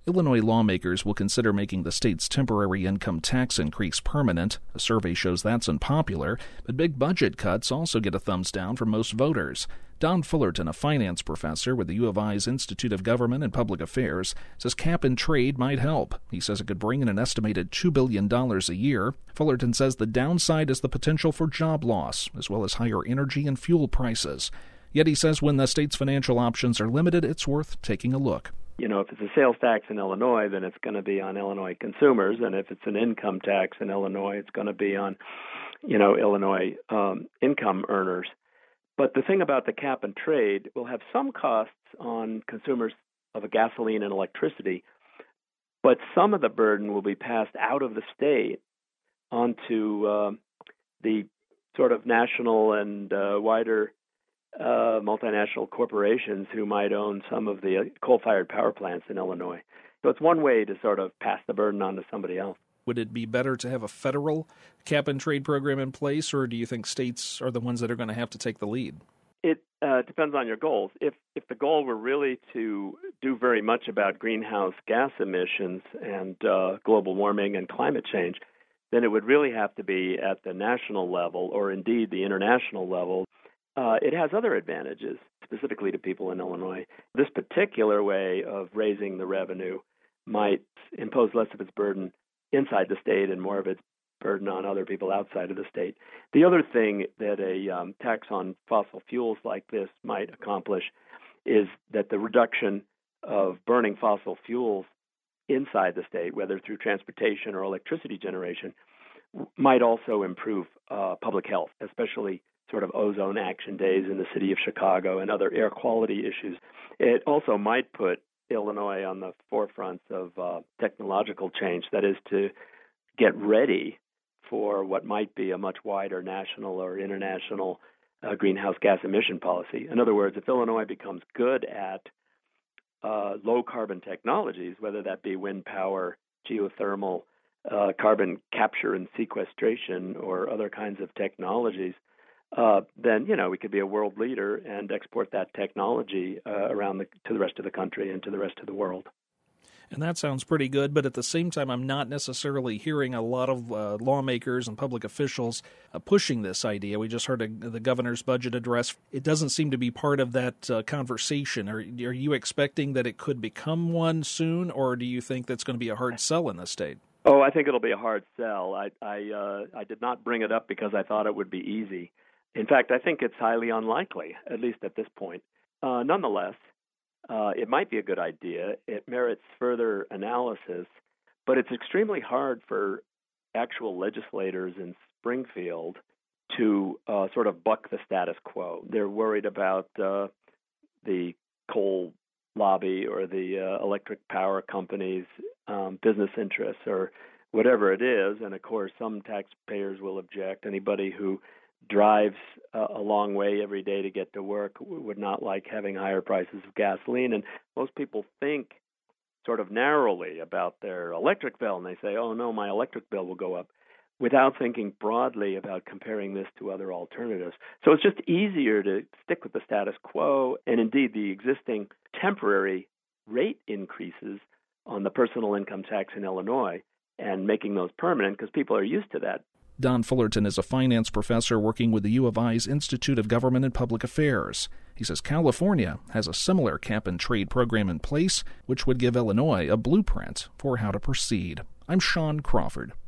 Illinois lawmakers will consider making the state's temporary income tax increase permanent. A survey shows that's unpopular, but big budget cuts also get a thumbs down from most voters. Don Fullerton, a finance professor with the U of I's Institute of Government and Public Affairs, says cap and trade might help. He says it could bring in an estimated $2 billion a year. Fullerton says the downside is the potential for job loss, as well as higher energy and fuel prices. Yet he says when the state's financial options are limited, it's worth taking a look. If it's a sales tax in Illinois, then it's going to be on Illinois consumers. And if it's an income tax in Illinois, it's going to be on, Illinois income earners. But the thing about the cap and trade will have some costs on consumers of gasoline and electricity, but some of the burden will be passed out of the state onto the sort of national and wider multinational corporations who might own some of the coal-fired power plants in Illinois. So it's one way to sort of pass the burden on to somebody else. Would it be better to have a federal cap-and-trade program in place, or do you think states are the ones that are going to have to take the lead? It depends on your goals. If the goal were really to do very much about greenhouse gas emissions and global warming and climate change, then it would really have to be at the national level or indeed the international level. It has other advantages, specifically to people in Illinois. This particular way of raising the revenue might impose less of its burden inside the state and more of its burden on other people outside of the state. The other thing that a tax on fossil fuels like this might accomplish is that the reduction of burning fossil fuels inside the state, whether through transportation or electricity generation, might also improve public health, especially sort of ozone action days in the city of Chicago and other air quality issues. It also might put Illinois on the forefront of technological change, that is to get ready for what might be a much wider national or international greenhouse gas emission policy. In other words, if Illinois becomes good at low-carbon technologies, whether that be wind power, geothermal, carbon capture and sequestration, or other kinds of technologies, then, we could be a world leader and export that technology to the rest of the country and to the rest of the world. And that sounds pretty good, but at the same time, I'm not necessarily hearing a lot of lawmakers and public officials pushing this idea. We just heard the governor's budget address. It doesn't seem to be part of that conversation. Are you expecting that it could become one soon, or do you think that's going to be a hard sell in the state? Oh, I think it'll be a hard sell. I did not bring it up because I thought it would be easy. In fact, I think it's highly unlikely, at least at this point. Nonetheless, it might be a good idea. It merits further analysis, but it's extremely hard for actual legislators in Springfield to sort of buck the status quo. They're worried about the coal lobby or the electric power companies' business interests or whatever it is. And, of course, some taxpayers will object. Anybody who drives a long way every day to get to work would not like having higher prices of gasoline. And most people think sort of narrowly about their electric bill, and they say, oh, no, my electric bill will go up, without thinking broadly about comparing this to other alternatives. So it's just easier to stick with the status quo, and indeed the existing temporary rate increases on the personal income tax in Illinois and making those permanent because people are used to that. Don Fullerton is a finance professor working with the U of I's Institute of Government and Public Affairs. He says California has a similar cap-and-trade program in place, which would give Illinois a blueprint for how to proceed. I'm Sean Crawford.